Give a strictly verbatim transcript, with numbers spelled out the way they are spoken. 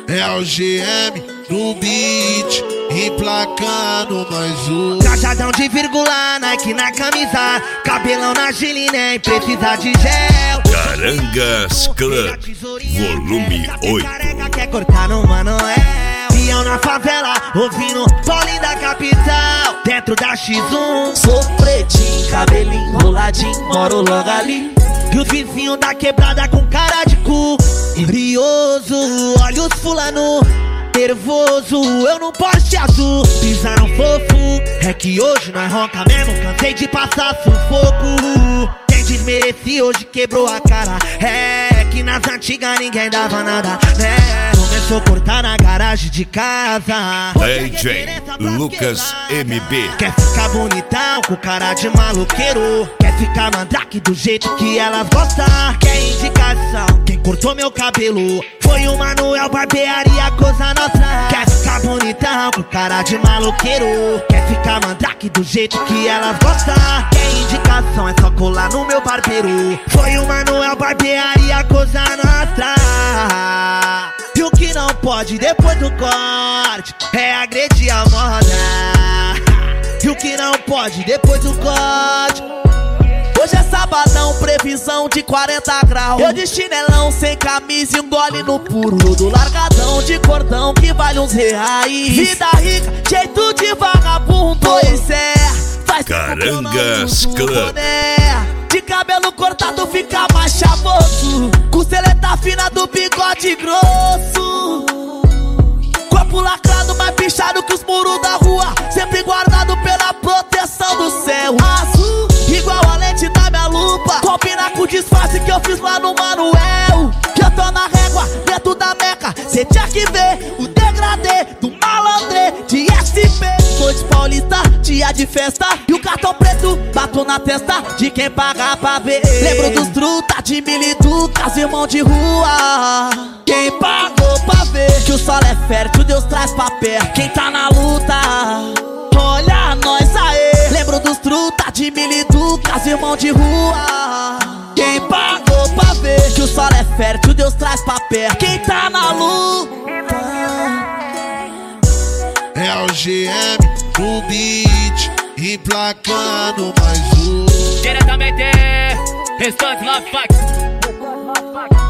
É o G M no beat, emplacando mais um. Cajadão de vírgula, Nike na camisa, cabelão na Gili, nem precisa de gel. Carangas Clã, volume oito. Quer cortar no Manoel. Pião na favela, ouvindo Paulinho da capital, dentro da X um. Sou pretinho, cabelinho roladinho, moro logo ali. E os vizinhos da quebrada com cara de cu, brioso, olha os fulano nervoso, eu não poste azul. Pisaram fofo, é que hoje nós ronca mesmo, cansei de passar sufoco. Quem desmerecia hoje quebrou a cara, é que nas antigas ninguém dava nada, né? Começou a cortar na garagem de casa. D J Lucas M B. Quer ficar bonitão com cara de maloqueiro, quer ficar mandrake do jeito que elas gostam. Quer indicação, quem cortou meu cabelo foi o Manuel Barbearia, coisa nossa. Quer ficar bonitão com cara de maloqueiro, quer ficar mandrake do jeito que elas gostam. Quer indicação, é só colar no meu barbeiro. Foi o Manuel Barbearia, coisa nossa. E o que não pode depois do corte é agredir a moda. E o que não pode depois do corte. Hoje é sabadão, previsão de quarenta graus. Eu de chinelão, sem camisa e um gole no puro. Do largadão de cordão que vale uns reais. Vida rica, jeito de vagabundo. Pois é, faz Carangas Clã. De cabelo cortado fica mais chavoso, costeleta fina do bigode grosso. Corpo lacrado mais pichado que os muros da rua, sempre guardado pela proteção do céu azul, igual a lente da minha lupa. Combina com o disfarce que eu fiz lá no Manoel. Que eu tô na régua, dentro da meca. Cê tinha que ver o degradê do malandrê de S P. Noite paulista, dia de festa, e o cartão preto bato na testa de quem paga pra ver. Lembro dos truta de militucas, irmão de rua. Quem pagou pra ver que o solo é fértil, Deus traz pra perto quem tá na luta. Olha nós aê. Lembro dos truta de militucas, irmão de rua. Quem pagou pra ver que o solo é fértil, Deus traz pra perto quem tá na luta. É o G M no beat, emplacando mais um. Diretamente, Restante Love Fax.